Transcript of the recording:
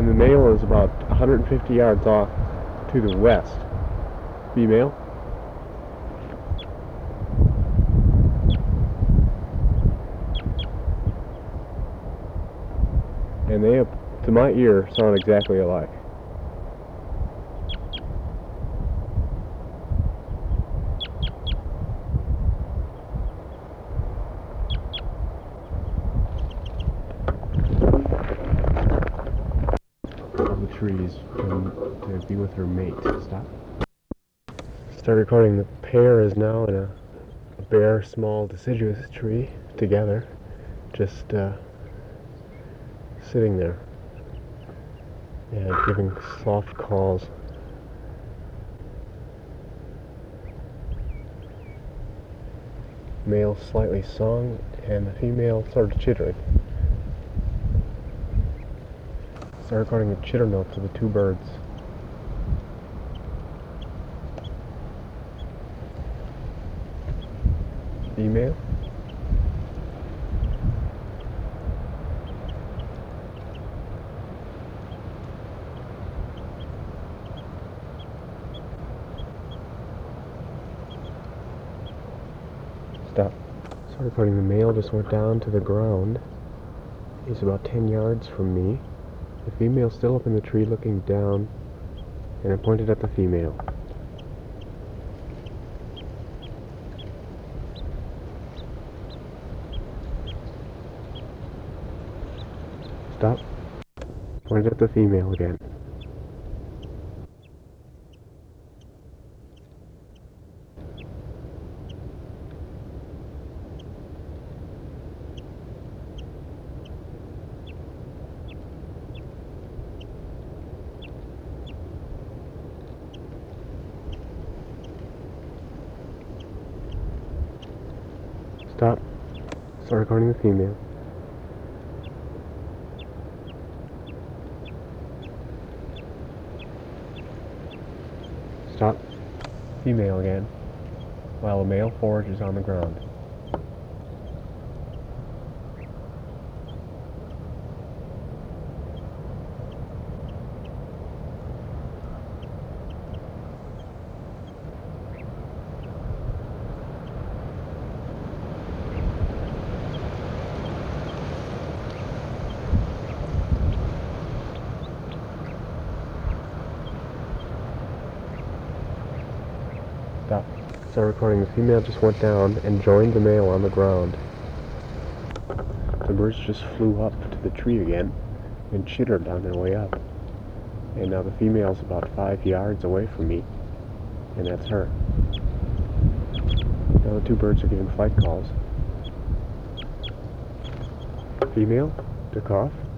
the male is about 150 yards off to the west. Female. And they, to my ear, sound exactly alike. Of the trees to be with her mate. Stop. Start recording. The pair is now in a bare, small, deciduous tree together, just sitting there and giving soft calls. Male slightly sung and the female started chittering. Start recording the chitter notes of the two birds. Female. Stop. Start recording. The male just went down to the ground. He's about 10 yards from me. The female's still up in the tree looking down, and I pointed at the female. Stop. Pointed at the female again. Stop. Start recording the female. Stop. Female again, while the male forages on the ground. Stop. Start recording. The female just went down and joined the male on the ground. The birds just flew up to the tree again and chittered on their way up. And now the female's about 5 yards away from me, and that's her. Now the two birds are giving flight calls. Female took off.